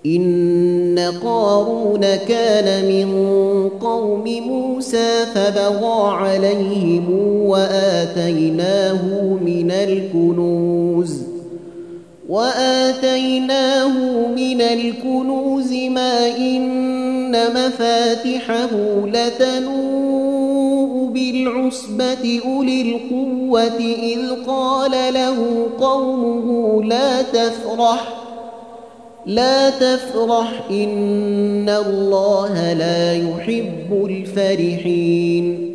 إن قارون كان من قوم موسى فبغى عليهم وآتيناه من الكنوز ما إن مفاتحه لتنوء بالعصبة أولي القوة إذ قال له قومه لا تفرح إن الله لا يحب الفرحين